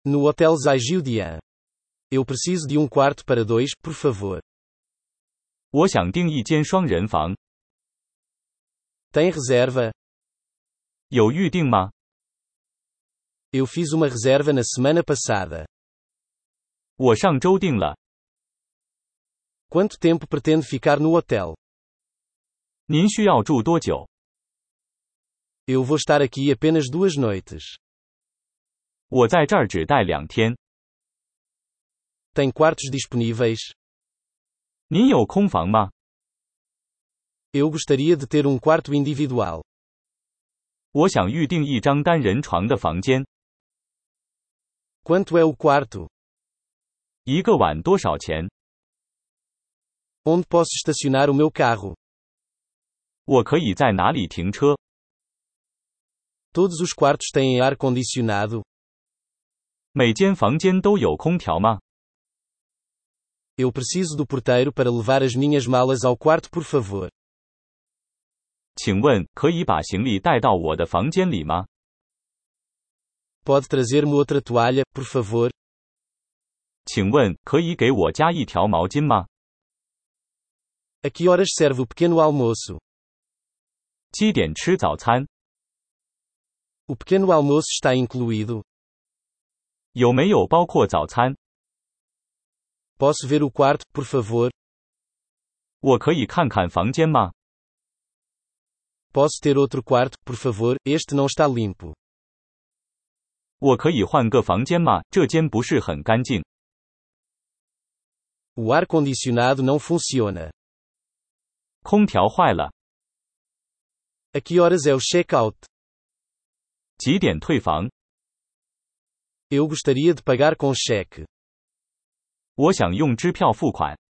No Hotel Zaijiudian. Eu preciso de quarto para dois, por favor. 我想订一间双人房。 Tem reserva? 有预定吗？ Eu fiz uma reserva na semana passada. 我上周订了。 Quanto tempo pretende ficar no hotel? 您需要住多久？ Eu vou estar aqui apenas 2 noites. 我在这儿只待2天。 Tem quartos disponíveis? 您有空房吗？ Eu gostaria de ter quarto individual. 我想预订一张单人床的房间。 Quanto é o quarto? 一个晚多少钱？ Onde posso estacionar o meu carro? 我可以在哪里停车？ Todos os quartos têm ar-condicionado? 每间房间都有空调吗？ Eu preciso do porteiro para levar as minhas malas ao quarto, por favor. 请问，可以把行李带到我的房间里吗？ Pode trazer-me outra toalha, por favor? 请问，可以给我加一条毛巾吗？ A que horas serve o pequeno almoço? 几点吃早餐？ O pequeno almoço está incluído? 有没有包括早餐？ Posso ver o quarto, por favor? 我可以看看房间吗？ Posso ter outro quarto, por favor? Este não está limpo. 我可以换个房间吗？这间不是很干净。 O ar-condicionado não funciona. 空调坏了。 A que horas é o check-out? 几点退房？ Eu gostaria de pagar com cheque. 我想用支票付款。